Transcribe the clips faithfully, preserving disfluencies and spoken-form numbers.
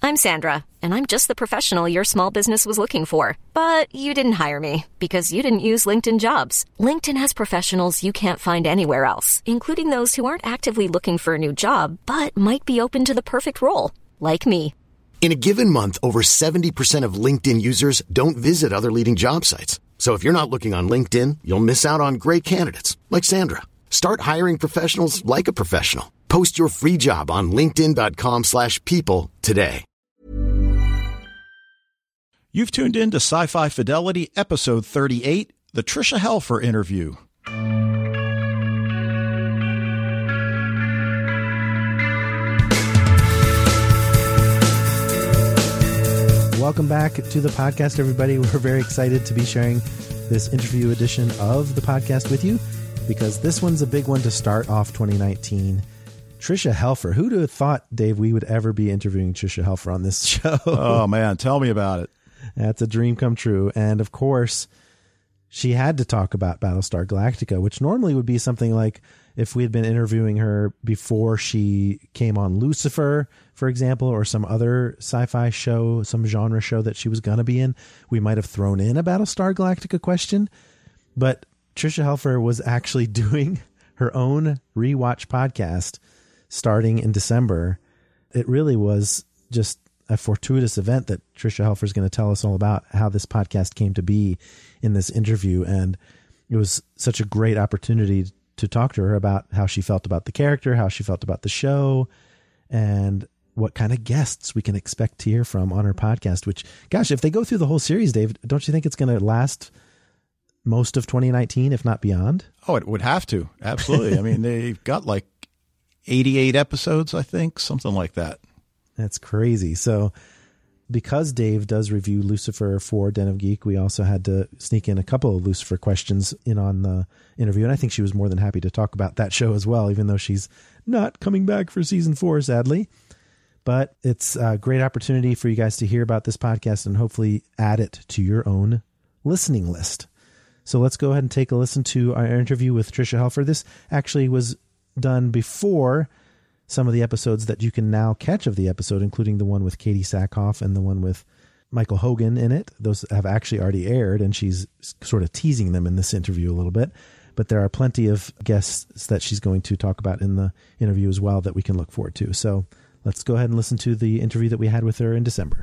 I'm Sandra, and I'm just the professional your small business was looking for. But you didn't hire me because you didn't use LinkedIn Jobs. LinkedIn has professionals you can't find anywhere else, including those who aren't actively looking for a new job, but might be open to the perfect role, like me. In a given month, over seventy percent of LinkedIn users don't visit other leading job sites. So if you're not looking on LinkedIn, you'll miss out on great candidates like Sandra. Start hiring professionals like a professional. Post your free job on linkedin.com slash people today. You've tuned in to Sci-Fi Fidelity, episode thirty-eight, the Tricia Helfer interview. Welcome back to the podcast, everybody. We're very excited to be sharing this interview edition of the podcast with you because this one's a big one to start off twenty nineteen. Tricia Helfer. Who'd have thought, Dave, we would ever be interviewing Tricia Helfer on this show? Oh, man. Tell me about it. That's a dream come true. And of course, she had to talk about Battlestar Galactica, which normally would be something like if we had been interviewing her before she came on Lucifer, for example, or some other sci-fi show, some genre show that she was going to be in, we might have thrown in a Battlestar Galactica question. But Tricia Helfer was actually doing her own rewatch podcast starting in December. It really was just a fortuitous event that Tricia Helfer is going to tell us all about how this podcast came to be in this interview. And it was such a great opportunity to talk to her about how she felt about the character, how she felt about the show, and what kind of guests we can expect to hear from on her podcast, which, gosh, if they go through the whole series, Dave, don't you think it's going to last most of twenty nineteen, if not beyond? Oh, it would have to. Absolutely. I mean, they've got like eighty-eight episodes, I think, something like that. That's crazy. So because Dave does review Lucifer for Den of Geek, we also had to sneak in a couple of Lucifer questions in on the interview. And I think she was more than happy to talk about that show as well, even though she's not coming back for season four, sadly. But it's a great opportunity for you guys to hear about this podcast and hopefully add it to your own listening list. So let's go ahead and take a listen to our interview with Tricia Helfer. This actually was done before some of the episodes that you can now catch of the episode, including the one with Katie Sackhoff and the one with Michael Hogan in it. Those have actually already aired, and she's sort of teasing them in this interview a little bit. But there are plenty of guests that she's going to talk about in the interview as well that we can look forward to. So let's go ahead and listen to the interview that we had with her in December.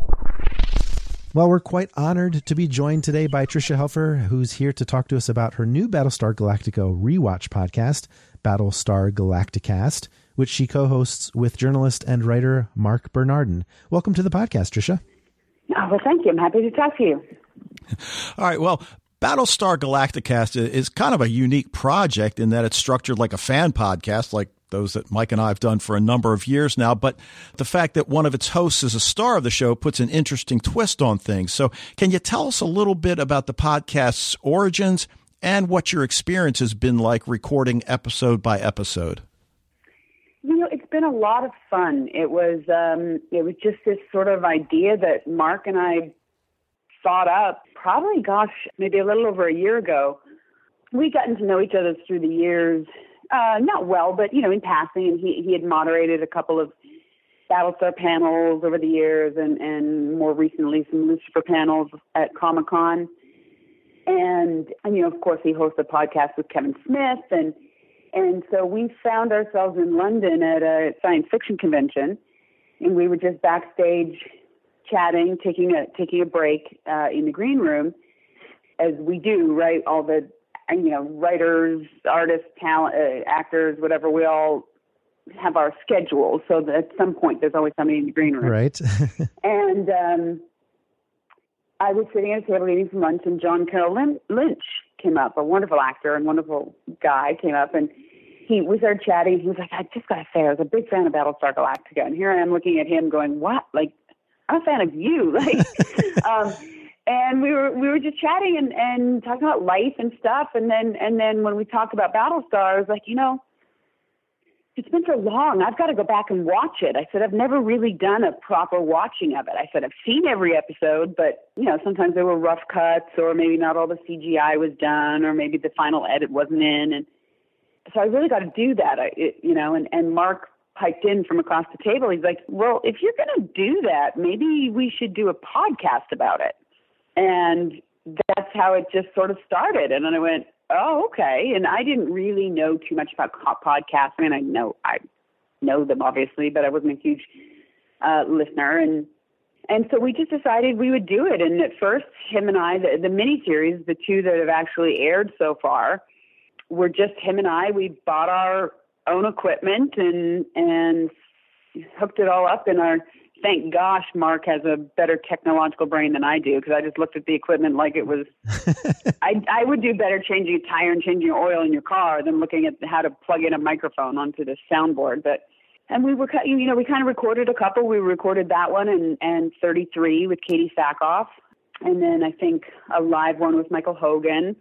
Well, we're quite honored to be joined today by Tricia Helfer, who's here to talk to us about her new Battlestar Galactica rewatch podcast, Battlestar Galacticast, which she co-hosts with journalist and writer Mark Bernardin. Welcome to the podcast, Tricia. Oh, well, thank you. I'm happy to talk to you. All right. Well, Battlestar Galacticast is kind of a unique project in that it's structured like a fan podcast, like those that Mike and I have done for a number of years now. But the fact that one of its hosts is a star of the show puts an interesting twist on things. So can you tell us a little bit about the podcast's origins and what your experience has been like recording episode by episode? You know, it's been a lot of fun. It was um, it was just this sort of idea that Mark and I thought up probably, gosh, maybe a little over a year ago. We'd gotten to know each other through the years, uh, not well, but, you know, in passing. And he, he had moderated a couple of Battlestar panels over the years and, and more recently some Lucifer panels at Comic-Con. And, and, you know, of course, he hosts a podcast with Kevin Smith. And And so we found ourselves in London at a science fiction convention, and we were just backstage chatting, taking a taking a break uh, in the green room, as we do, right? All the, you know, writers, artists, talent, uh, actors, whatever. We all have our schedules, so that at some point there's always somebody in the green room, right? and um, I was sitting at a table eating some lunch, and John Carroll Lin- Lynch came up, a wonderful actor and wonderful guy came up, and he we started chatting. He was like, I just got to say, I was a big fan of Battlestar Galactica. And here I am looking at him going, what? Like, I'm a fan of you. Like, um, and we were we were just chatting and, and talking about life and stuff. And then and then when we talked about Battlestar, I was like, you know, it's been so long. I've got to go back and watch it. I said, I've never really done a proper watching of it. I said, I've seen every episode, but, you know, sometimes there were rough cuts or maybe not all the C G I was done or maybe the final edit wasn't in. And so I really got to do that, I, it, you know, and, and Mark piped in from across the table. He's like, well, if you're going to do that, maybe we should do a podcast about it. And that's how it just sort of started. And then I went, oh, okay. And I didn't really know too much about podcasts. I mean, I know, I know them obviously, but I wasn't a huge uh, listener. And, and so we just decided we would do it. And at first, him and I, the, the miniseries, the two that have actually aired so far, were just him and I. We bought our own equipment and, and hooked it all up in our, thank gosh, Mark has a better technological brain than I do, because I just looked at the equipment like it was, I, I would do better changing a tire and changing oil in your car than looking at how to plug in a microphone onto the soundboard. But, and we were, you know, we kind of recorded a couple. We recorded that one and, and thirty-three with Katie Sackhoff. And then I think a live one with Michael Hogan.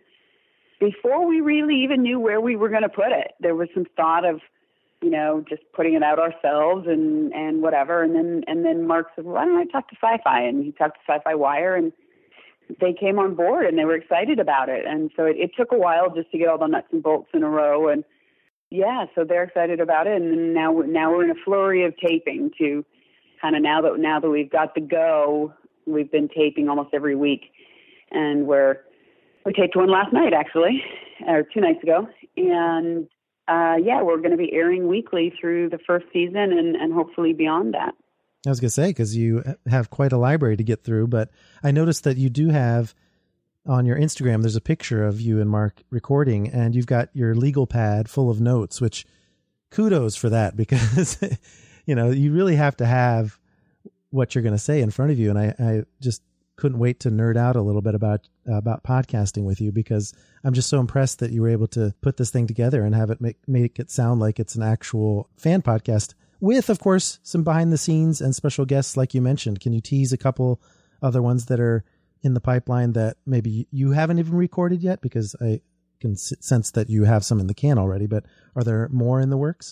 Before we really even knew where we were going to put it, there was some thought of, you know, just putting it out ourselves and, and whatever. And then, and then Mark said, well, why don't I talk to Sci-Fi? And he talked to Sci-Fi Wire, and they came on board and they were excited about it. And so it, it took a while just to get all the nuts and bolts in a row. And yeah, so they're excited about it. And now, now we're in a flurry of taping to kind of, now that, now that we've got the go, we've been taping almost every week, and we're, we taped one last night actually, or two nights ago. And, Uh, yeah, we're going to be airing weekly through the first season and, and hopefully beyond that. I was going to say, because you have quite a library to get through, but I noticed that you do have on your Instagram, there's a picture of you and Mark recording, and you've got your legal pad full of notes, which kudos for that, because, you know, you really have to have what you're going to say in front of you. And I, I just couldn't wait to nerd out a little bit about uh, about podcasting with you, because I'm just so impressed that you were able to put this thing together and have it make make it sound like it's an actual fan podcast with, of course, some behind the scenes and special guests like you mentioned. Can you tease a couple other ones that are in the pipeline that maybe you haven't even recorded yet? Because I can sense that you have some in the can already, but are there more in the works?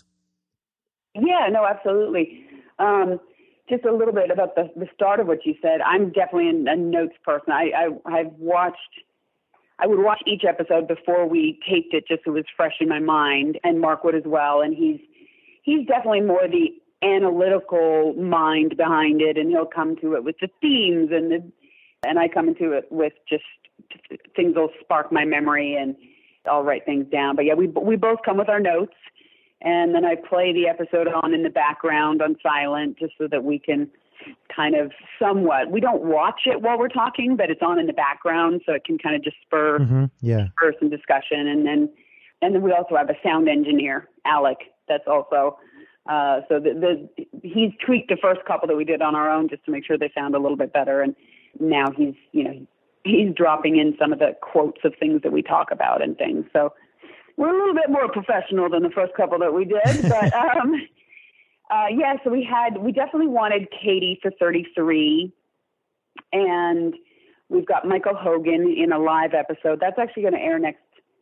Yeah, no, absolutely. Um, Just a little bit about the, the start of what you said. I'm definitely a, a notes person. I, I, I've watched, I would watch each episode before we taped it just so it was fresh in my mind, and Mark would as well. And he's, he's definitely more the analytical mind behind it, and he'll come to it with the themes, and the, and I come into it with just things that'll spark my memory, and I'll write things down. But yeah, we, we both come with our notes. And then I play the episode on in the background on silent, just so that we can kind of somewhat, we don't watch it while we're talking, but it's on in the background, so it can kind of just spur, mm-hmm. yeah. spur some discussion. And then, and then we also have a sound engineer, Alec, that's also, uh, so the, the, he's tweaked the first couple that we did on our own just to make sure they sound a little bit better. And now he's, you know, he's dropping in some of the quotes of things that we talk about and things. So we're a little bit more professional than the first couple that we did, but um, uh, yeah. So we had, we definitely wanted Katie for thirty-three, and we've got Michael Hogan in a live episode that's actually going to air next,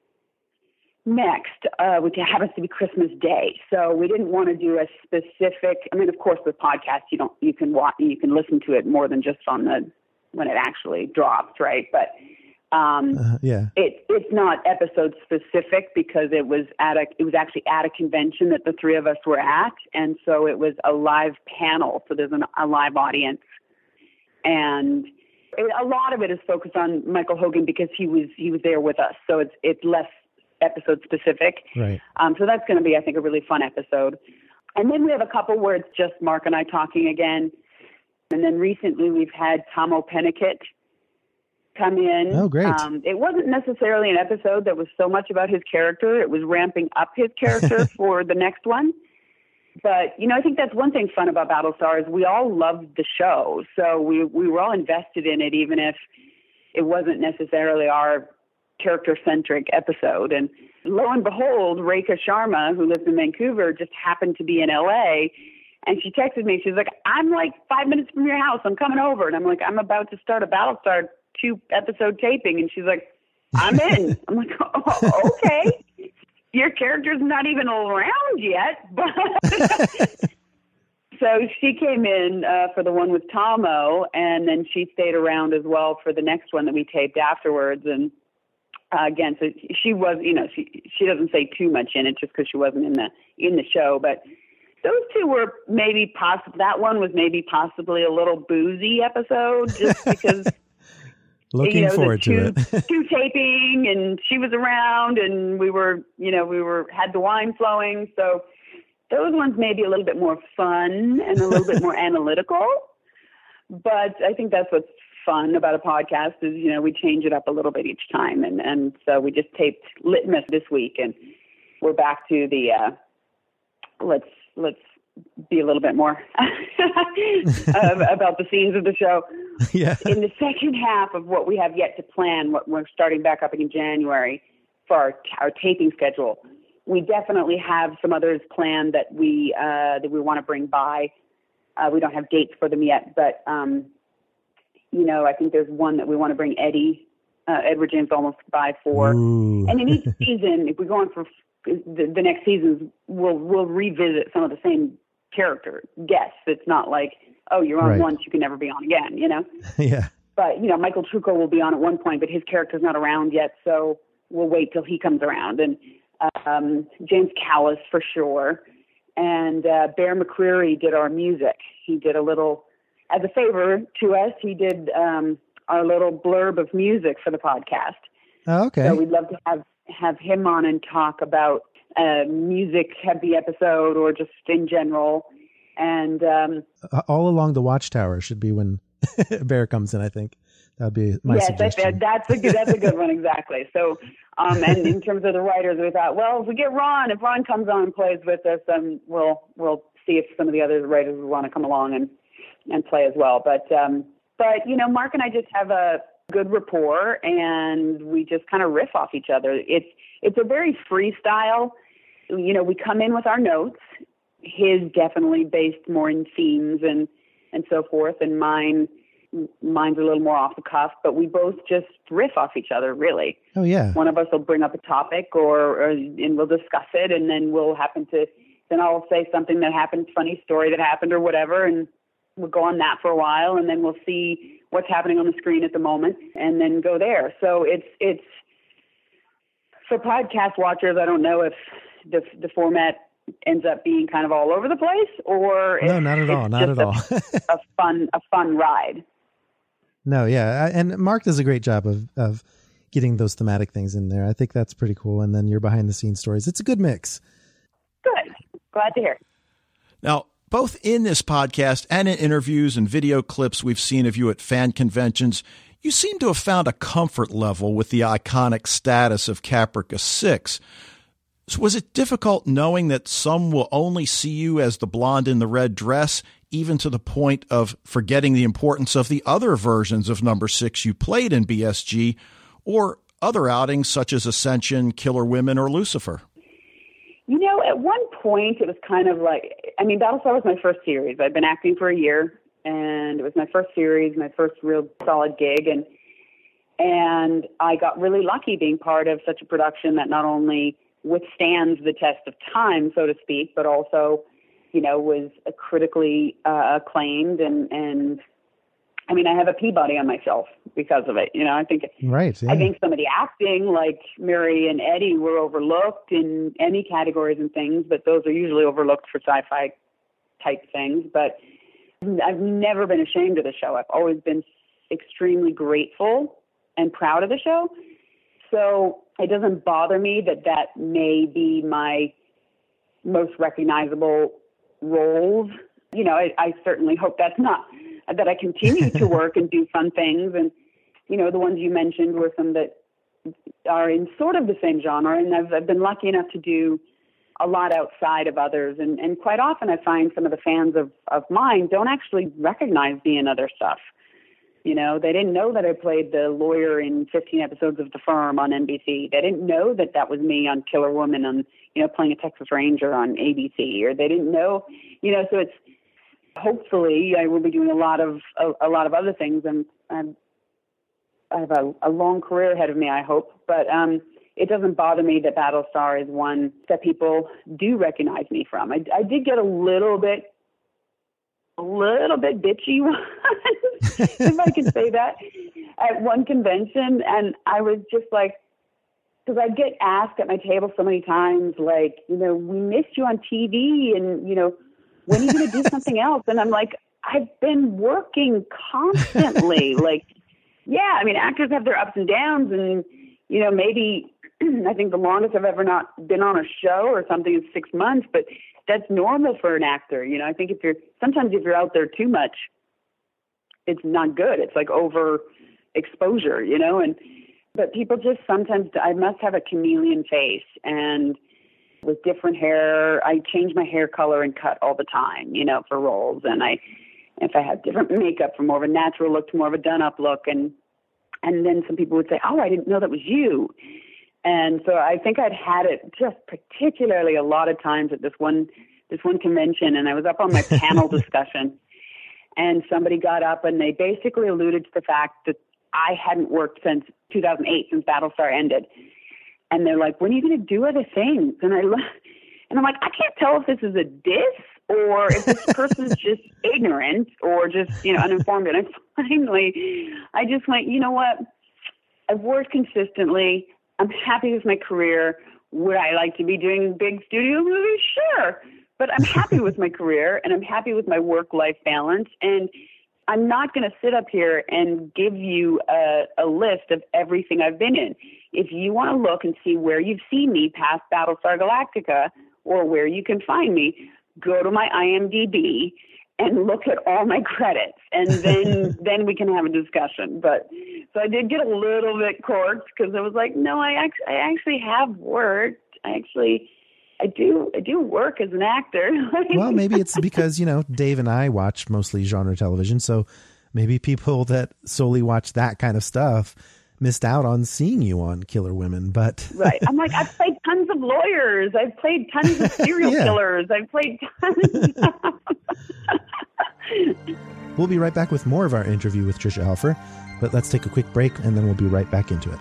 next, uh, which happens to be Christmas Day. So we didn't want to do a specific. I mean, of course, with podcasts, you don't, you can watch, you can listen to it more than just on the when it actually drops, right? But Um, uh, yeah, it, it's not episode specific, because it was at a, it was actually at a convention that the three of us were at. And so it was a live panel. So there's an, a live audience, and it, a lot of it is focused on Michael Hogan because he was, he was there with us. So it's, it's less episode specific. Right. Um, so that's going to be, I think, a really fun episode. And then we have a couple where it's just Mark and I talking again. And then recently we've had Tomo Pennicott come in. Oh, great. Um, it wasn't necessarily an episode that was so much about his character. It was ramping up his character for the next one. But, you know, I think that's one thing fun about Battlestar is we all loved the show. So we, we were all invested in it, even if it wasn't necessarily our character-centric episode. And lo and behold, Rekha Sharma, who lives in Vancouver, just happened to be in L A, and she texted me. She's like, I'm like five minutes from your house. I'm coming over. And I'm like, I'm about to start a Battlestar two episode taping. And she's like, I'm in. I'm like, oh, okay. Your character's not even around yet. But so she came in uh, for the one with Tomo, and then she stayed around as well for the next one that we taped afterwards. And uh, again, so she was, you know, she she doesn't say too much in it just because she wasn't in the in the show, but those two were maybe possible. That one was maybe possibly a little boozy episode, just because. Looking you know, forward two, to it. two taping, and she was around, and we were, you know, we were had the wine flowing. So those ones may be a little bit more fun and a little bit more analytical. But I think that's what's fun about a podcast is, you know, we change it up a little bit each time. And, and so we just taped Litmus this week, and we're back to the uh, let's let's. be a little bit more uh, about the scenes of the show. Yeah. In the second half of what we have yet to plan, what we're starting back up in January for our, our taping schedule, we definitely have some others planned that we uh, that we want to bring by. Uh, we don't have dates for them yet, but um, you know, I think there's one that we want to bring Eddie, uh, Edward James Olmos by for. Ooh. And in each season, if we go on for the, the next seasons, we'll we'll revisit some of the same character guests. It's not like, oh, you're on right. once, you can never be on again, you know? Yeah. But, you know, Michael Trucco will be on at one point, but his character's not around yet, so we'll wait till he comes around. And um, James Callis, for sure. And uh, Bear McCreary did our music. He did a little, as a favor to us, he did um, our little blurb of music for the podcast. Oh, okay. So we'd love to have, have him on and talk about a music-heavy episode or just in general. And um, all along the Watchtower should be when Bear comes in, I think. That would be my yes, suggestion. That's, that's, a good, that's a good one, exactly. So, um, and in terms of the writers, we thought, well, if we get Ron, if Ron comes on and plays with us, then we'll we'll see if some of the other writers will want to come along and, and play as well. But, um, but, you know, Mark and I just have a good rapport, and we just kind of riff off each other. It's It's a very freestyle. You know, we come in with our notes. His definitely based more in themes and, and so forth, and mine mine's a little more off the cuff, but we both just riff off each other, really. Oh, yeah. One of us will bring up a topic or, or and we'll discuss it, and then we'll happen to, then I'll say something that happened, funny story that happened or whatever, and we'll go on that for a while, and then we'll see what's happening on the screen at the moment, and then go there. So it's, it's, for podcast watchers, I don't know if the the format ends up being kind of all over the place, or no, if not at all, not at a, all. a fun a fun ride. No, yeah, and Mark does a great job of of getting those thematic things in there. I think that's pretty cool. And then your behind the scenes stories. It's a good mix. Good, glad to hear. Now, both in this podcast and in interviews and video clips we've seen of you at fan conventions, you seem to have found a comfort level with the iconic status of Caprica Six. So was it difficult knowing that some will only see you as the blonde in the red dress, even to the point of forgetting the importance of the other versions of Number Six you played in B S G, or other outings such as Ascension, Killer Women, or Lucifer? You know, at one point it was kind of like, I mean, Battlestar was my first series. I'd been acting for a year, and it was my first series, my first real solid gig, and and I got really lucky being part of such a production that not only withstands the test of time, so to speak, but also, you know, was critically uh, acclaimed. And, and I mean, I have a Peabody on my shelf because of it. You know, I think, right, yeah. I think some of the acting, like Mary and Eddie, were overlooked in Emmy categories and things, but those are usually overlooked for sci-fi type things. But I've never been ashamed of the show. I've always been extremely grateful and proud of the show. So it doesn't bother me that that may be my most recognizable roles. You know, I, I certainly hope that's not, that I continue to work and do fun things. And, you know, the ones you mentioned were some that are in sort of the same genre. And I've, I've been lucky enough to do a lot outside of others. And, and quite often I find some of the fans of, of mine don't actually recognize me in other stuff. You know, they didn't know that I played the lawyer in fifteen episodes of The Firm on N B C. They didn't know that that was me on Killer Woman, on, you know, playing a Texas Ranger on A B C, or they didn't know, you know, so it's, hopefully I will be doing a lot of, a, a lot of other things, and I'm, I have a, a long career ahead of me, I hope, but um, it doesn't bother me that Battlestar is one that people do recognize me from. I, I did get a little bit a little bit bitchy once, if I can say that, at one convention. And I was just like, because I get asked at my table so many times, like, you know, we missed you on T V, and, you know, when are you going to do something else? And I'm like, I've been working constantly. Like, yeah, I mean, actors have their ups and downs, and, you know, maybe I think the longest I've ever not been on a show or something is six months, but that's normal for an actor. You know, I think if you're, sometimes if you're out there too much, it's not good. It's like over exposure, you know, and, but people just sometimes, I must have a chameleon face, and with different hair, I change my hair color and cut all the time, you know, for roles. And I, if I have different makeup from more of a natural look to more of a done-up look. And and then some people would say, oh, I didn't know that was you. And so I think I'd had it just particularly a lot of times at this one this one convention, and I was up on my panel discussion, and somebody got up and they basically alluded to the fact that I hadn't worked since two thousand eight, since Battlestar ended. And they're like, when are you going to do other things? And I and I'm like, I can't tell if this is a diss or if this person's just ignorant or just, you know, uninformed. And I finally, I just went, you know what? I've worked consistently. I'm happy with my career. Would I like to be doing big studio movies? Sure. But I'm happy with my career, and I'm happy with my work-life balance. And I'm not going to sit up here and give you a, a list of everything I've been in. If you want to look and see where you've seen me past Battlestar Galactica or where you can find me, go to my I M D B and look at all my credits, and then then we can have a discussion. But so I did get a little bit corked because I was like, no, I actually, I actually have worked. I actually, I do, I do work as an actor. Well, maybe it's because, you know, Dave and I watch mostly genre television, so maybe people that solely watch that kind of stuff missed out on seeing you on Killer Women. But right, I'm like, I've played tons of lawyers. I've played tons of serial yeah. killers. I've played tons. We'll be right back with more of our interview with Tricia Helfer, but let's take a quick break and then we'll be right back into it.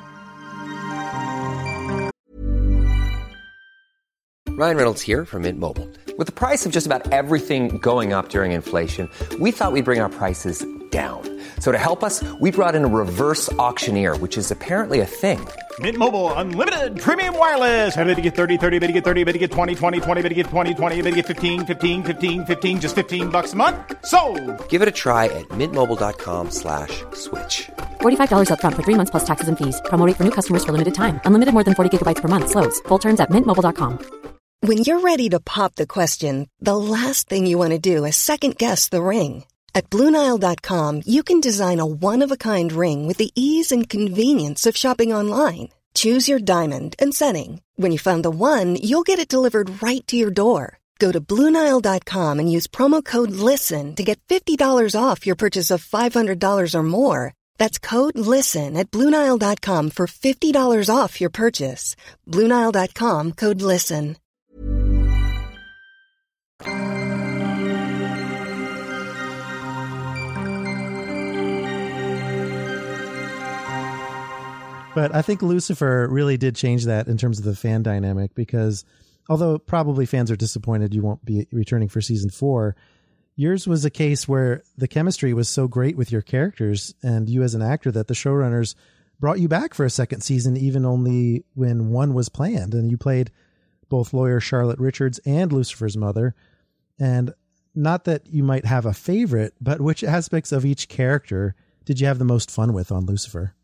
Ryan Reynolds here from Mint Mobile. With the price of just about everything going up during inflation, we thought we'd bring our prices down. So to help us, we brought in a reverse auctioneer, which is apparently a thing. Mint Mobile Unlimited Premium Wireless. How to get thirty, thirty, how to get thirty, how to get twenty, twenty, twenty, how to get twenty, twenty, how to get fifteen, fifteen, fifteen, fifteen, just fifteen bucks a month? Sold! Give it a try at mintmobile.com slash switch. forty-five dollars up front for three months plus taxes and fees. Promo rate for new customers for limited time. Unlimited more than forty gigabytes per month. Slows full terms at mint mobile dot com. When you're ready to pop the question, the last thing you want to do is second-guess the ring. At Blue Nile dot com, you can design a one-of-a-kind ring with the ease and convenience of shopping online. Choose your diamond and setting. When you find the one, you'll get it delivered right to your door. Go to Blue Nile dot com and use promo code LISTEN to get fifty dollars off your purchase of five hundred dollars or more. That's code LISTEN at Blue Nile dot com for fifty dollars off your purchase. Blue Nile dot com, code LISTEN. But I think Lucifer really did change that in terms of the fan dynamic, because although probably fans are disappointed you won't be returning for season four, yours was a case where the chemistry was so great with your characters and you as an actor that the showrunners brought you back for a second season, even only when one was planned. And you played both lawyer Charlotte Richards and Lucifer's mother. And not that you might have a favorite, but which aspects of each character did you have the most fun with on Lucifer?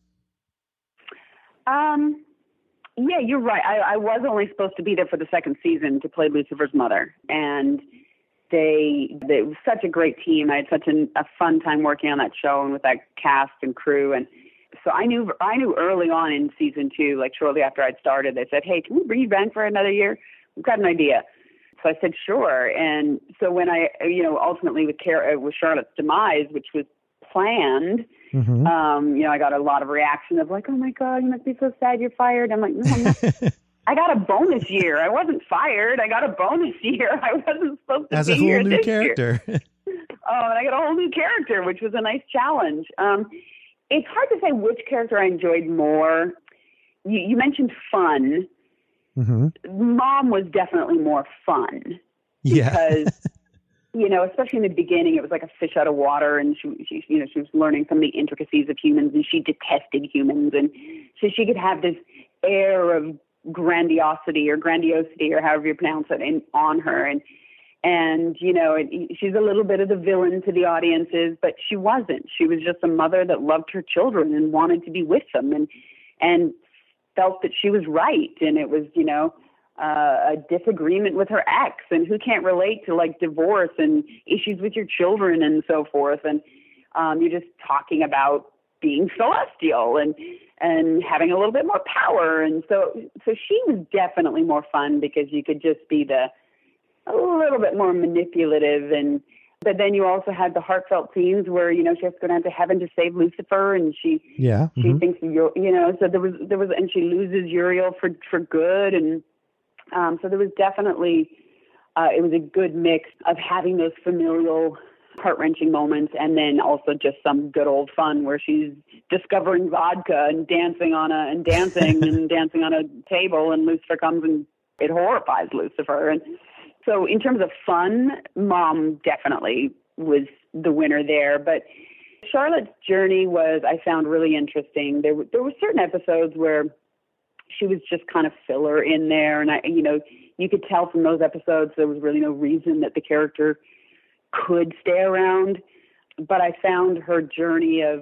Um, yeah, you're right. I, I was only supposed to be there for the second season to play Lucifer's mother. And they, they it was such a great team. I had such an, a fun time working on that show and with that cast and crew. And so I knew, I knew early on in season two, like shortly after I'd started, they said, hey, can we bring you back for another year? We've got an idea. So I said, sure. And so when I, you know, ultimately with, Car- with Charlotte's demise, which was planned, mm-hmm. um, you know, I got a lot of reaction of like, oh my God, you must be so sad you're fired. I'm like, no, I'm not. I got a bonus year. I wasn't fired. I got a bonus year. I wasn't supposed to As be here As a whole new this character. year. Oh, and I got a whole new character, which was a nice challenge. Um, it's hard to say which character I enjoyed more. You, you mentioned fun. Mm-hmm. Mom was definitely more fun. Yeah. Because, you know, especially in the beginning, it was like a fish out of water, and she, she, you know, she was learning some of the intricacies of humans, and she detested humans, and so she could have this air of grandiosity or grandiosity or however you pronounce it in, on her, and And, you know, it, she's a little bit of the villain to the audiences, but she wasn't. She was just a mother that loved her children and wanted to be with them and, and felt that she was right. And it was, you know, uh, a disagreement with her ex, and who can't relate to like divorce and issues with your children and so forth. And um, you're just talking about being celestial and, and having a little bit more power. And so, so she was definitely more fun because you could just be the, a little bit more manipulative. And but then you also had the heartfelt scenes where, you know, she has to go down to heaven to save Lucifer, and she yeah she mm-hmm. thinks you you know so there was there was and she loses Uriel for for good. And um so there was definitely uh it was a good mix of having those familial heart-wrenching moments and then also just some good old fun where she's discovering vodka and dancing on a and dancing and dancing on a table, and Lucifer comes and it horrifies Lucifer. And so in terms of fun, Mom definitely was the winner there. But Charlotte's journey was, I found, really interesting. There, there were certain episodes where she was just kind of filler in there. And, I, you know, you could tell from those episodes there was really no reason that the character could stay around. But I found her journey of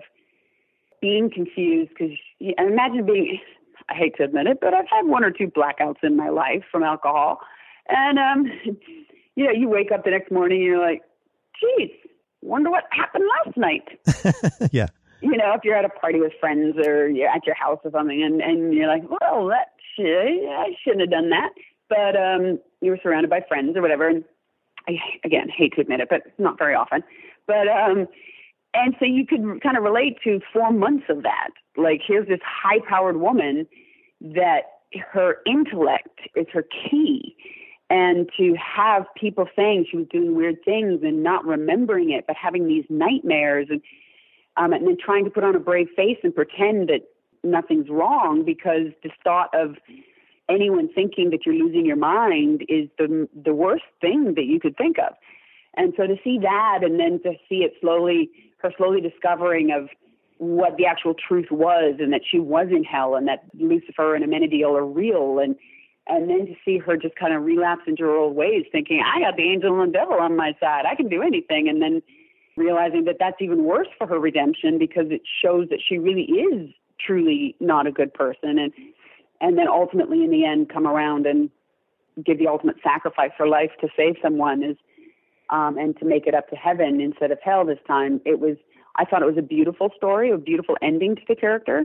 being confused because I imagine being, I hate to admit it, but I've had one or two blackouts in my life from alcohol. And, um, you know, you wake up the next morning and you're like, geez, wonder what happened last night. Yeah. You know, if you're at a party with friends or you're at your house or something and, and you're like, well, that should, I shouldn't have done that. But um, you were surrounded by friends or whatever. And I, again, hate to admit it, but not very often. But, um, and so you could kind of relate to four months of that. Like, here's this high-powered woman that her intellect is her key. And to have people saying she was doing weird things and not remembering it, but having these nightmares and um, and then trying to put on a brave face and pretend that nothing's wrong because the thought of anyone thinking that you're losing your mind is the the worst thing that you could think of. And so to see that and then to see it slowly, her slowly discovering of what the actual truth was and that she was in hell and that Lucifer and Amenadiel are real, and And then to see her just kind of relapse into her old ways, thinking, I got the angel and the devil on my side. I can do anything. And then realizing that that's even worse for her redemption because it shows that she really is truly not a good person. And and then ultimately in the end come around and give the ultimate sacrifice for life to save someone is um, and to make it up to heaven instead of hell this time. It was, I thought it was a beautiful story, a beautiful ending to the character.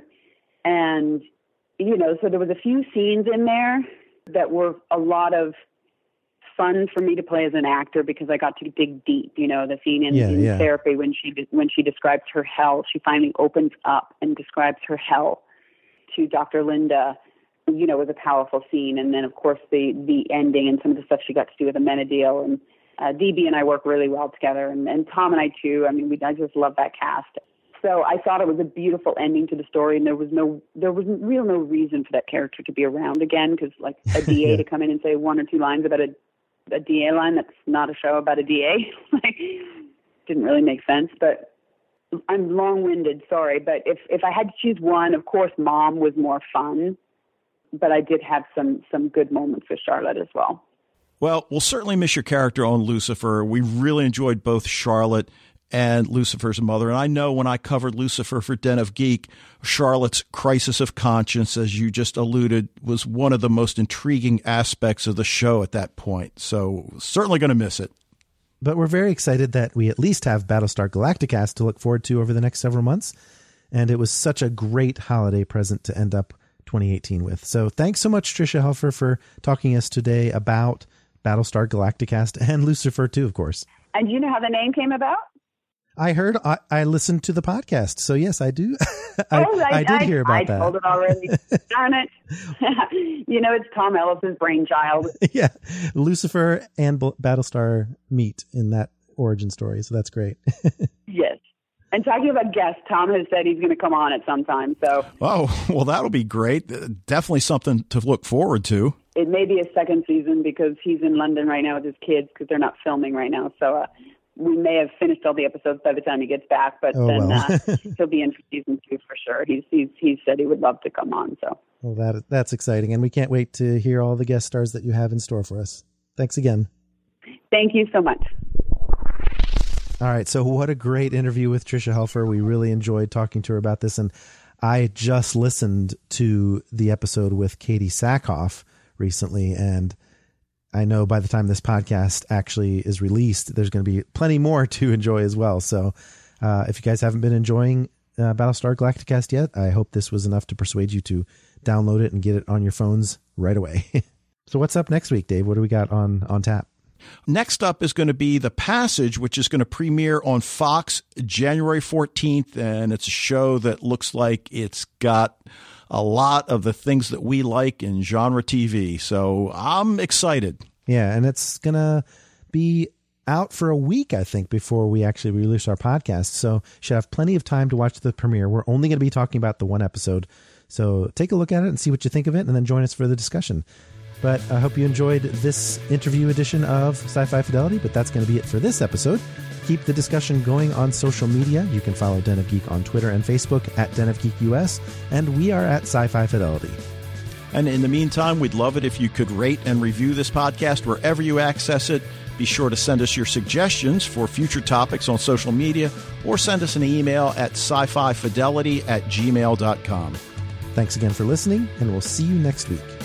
And, you know, so there was a few scenes in there that were a lot of fun for me to play as an actor because I got to dig deep. You know, the scene in, yeah, in yeah. therapy when she when she describes her hell, she finally opens up and describes her hell to Doctor Linda. You know, was a powerful scene. And then, of course, the the ending and some of the stuff she got to do with Amenadiel. And uh, D B and I work really well together, and, and Tom and I too. I mean, we I just love that cast. So I thought it was a beautiful ending to the story, and there was no, there was real no reason for that character to be around again, because like a D A yeah. to come in and say one or two lines about a, a D A line, that's not a show about a D A. Like, didn't really make sense. But I'm long-winded, sorry. But if if I had to choose one, of course, Mom was more fun, but I did have some some good moments with Charlotte as well. Well, we'll certainly miss your character on Lucifer. We really enjoyed both Charlotte and Lucifer's mother. And I know when I covered Lucifer for Den of Geek, Charlotte's crisis of conscience, as you just alluded, was one of the most intriguing aspects of the show at that point. So certainly going to miss it. But we're very excited that we at least have Battlestar Galacticast to look forward to over the next several months. And it was such a great holiday present to end up twenty eighteen with. So thanks so much, Tricia Helfer, for talking to us today about Battlestar Galacticast and Lucifer too, of course. And do you know how the name came about? I heard, I, I listened to the podcast. So yes, I do. I, oh, I, I did I, hear about I that. I told it already. Darn it. You know, it's Tom Ellis's brainchild. Yeah. Lucifer and B- Battlestar meet in that origin story. So that's great. Yes. And talking about guests, Tom has said he's going to come on at some time. So, oh, well, that'll be great. Definitely something to look forward to. It may be a second season because he's in London right now with his kids because they're not filming right now. So uh, we may have finished all the episodes by the time he gets back, but oh, then well. uh, he'll be in for season two for sure. He's, he's he said he would love to come on. So, well, that that's exciting, and we can't wait to hear all the guest stars that you have in store for us. Thanks again. Thank you so much. All right. So what a great interview with Tricia Helfer. We really enjoyed talking to her about this. And I just listened to the episode with Katie Sackhoff recently, and I know by the time this podcast actually is released, there's going to be plenty more to enjoy as well. So uh, if you guys haven't been enjoying uh, Battlestar Galacticast yet, I hope this was enough to persuade you to download it and get it on your phones right away. So what's up next week, Dave? What do we got on, on tap? Next up is going to be The Passage, which is going to premiere on Fox January fourteenth. And it's a show that looks like it's got a lot of the things that we like in genre T V. So I'm excited. Yeah, and it's going to be out for a week, I think, before we actually release our podcast. So should have plenty of time to watch the premiere. We're only going to be talking about the one episode. So take a look at it and see what you think of it, and then join us for the discussion. But I hope you enjoyed this interview edition of Sci-Fi Fidelity, but that's going to be it for this episode. Keep the discussion going on social media. You can follow Den of Geek on Twitter and Facebook at Den of Geek U S, and we are at Sci-Fi Fidelity. And in the meantime, we'd love it if you could rate and review this podcast wherever you access it. Be sure to send us your suggestions for future topics on social media, or send us an email at sci fi fidelity at gmail dot com. Thanks again for listening, and we'll see you next week.